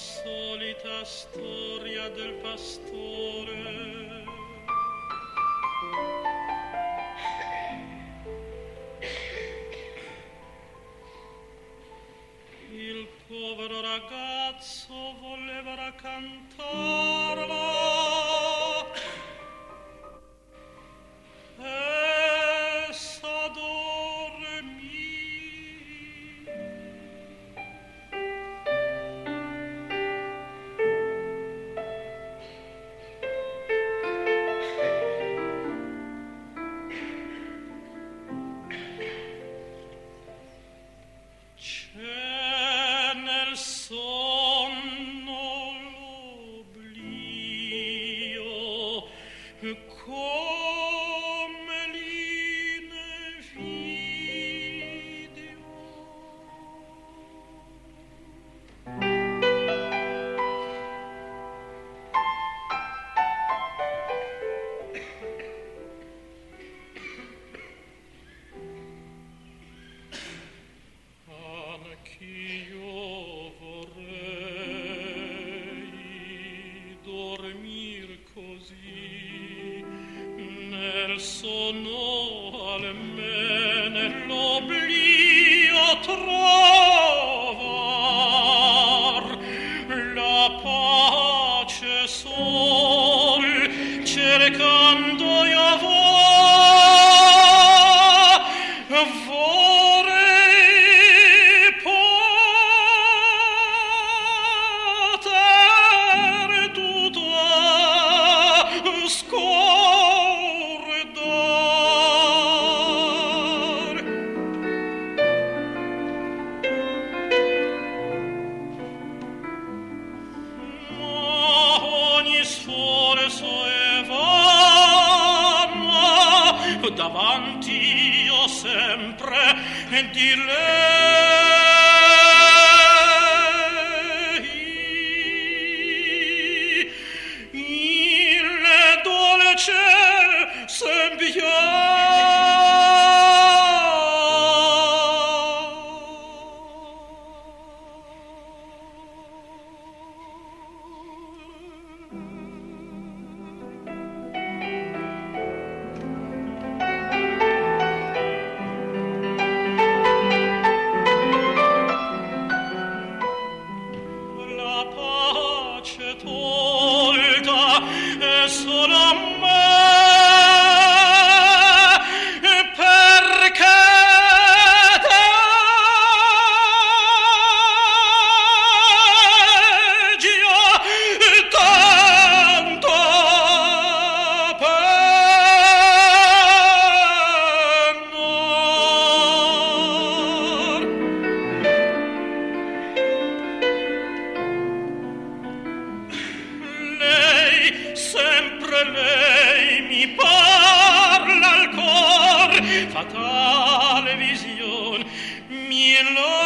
solita storia del pastore. Il povero ragazzo voleva raccantarla e s'addormì. C'è nel sonno l'oblio, come lì ne video. Anch'io vorrei dormir così, nel sonno almeno l'oblio trovar, la pace sol cercando io vorrei poter tutto scordar. Ma ogni sforzo è vano, davanti io sempre di lei il dolce la pace tolta è solo a me, perché degia tanto pennar. Lei, sempre lei mi parla al cor, fatale vision, mi lo